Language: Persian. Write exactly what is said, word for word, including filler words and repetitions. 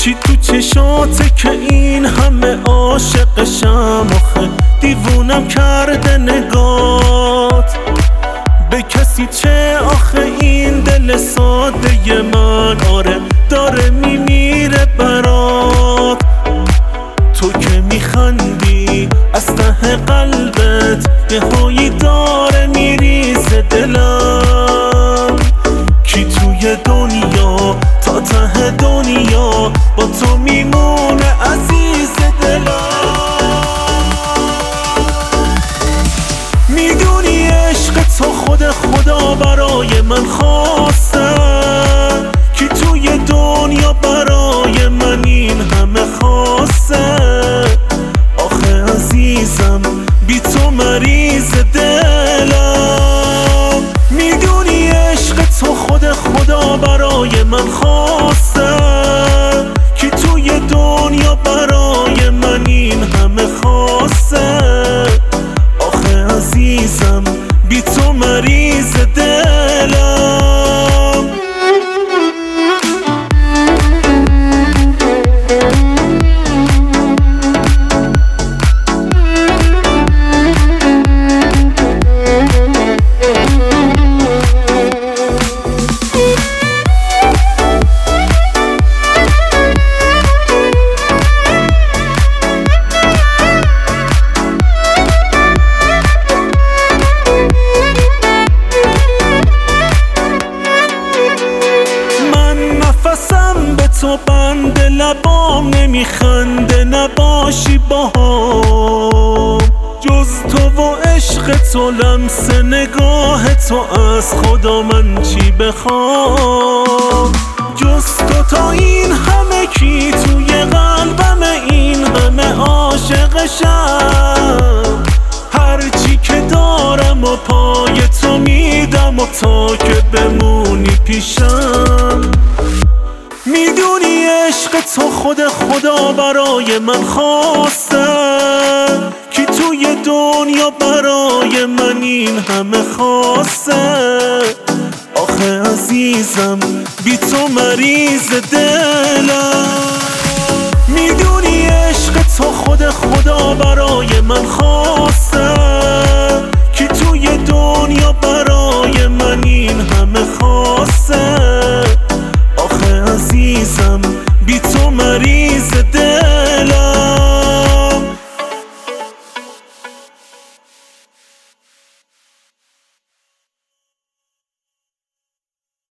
چی تو چشاته که این همه عاشقشم؟ آخه دیوونم کرده نگات به کسی چه؟ آخه این دل ساده من آره داره میمیره برات. تو که میخندی از ته قلبت یه هایی داره میریزه دلم. کی توی دنیا تا ته دنیا با تو میمونه عزیز دلم؟ میدونی عشق تو خود خدا برای من خواسته، کی توی دنیا برای من این همه خواسته؟ آخه عزیزم بی تو مریض دلم. میدونی عشق تو خود خدا برای من خواسته، کی توی دنیا برای من این همه خواسته؟ آخه عزیزم بی تو مریض دلم. تو بند لبام نمیخنده نباشی باهام، جز تو و عشق تو لمس نگاه تو از خدا من چی بخوام؟ جز تو تا این همه کی توی قلبم این همه عاشقشم؟ هرچی که دارم و پای تو میدم و تا که بمونی پیشم. میدونی عشق تو خود خدا برای من خواسته، کی توی دنیا برای من این همه خواسته؟ آخه عزیزم بی تو مریض دلم. میدونی عشق تو خود خدا برای من خواسته، کی توی دنیا برای من این همه خواسته؟ آخه عزیزم بی تو مریض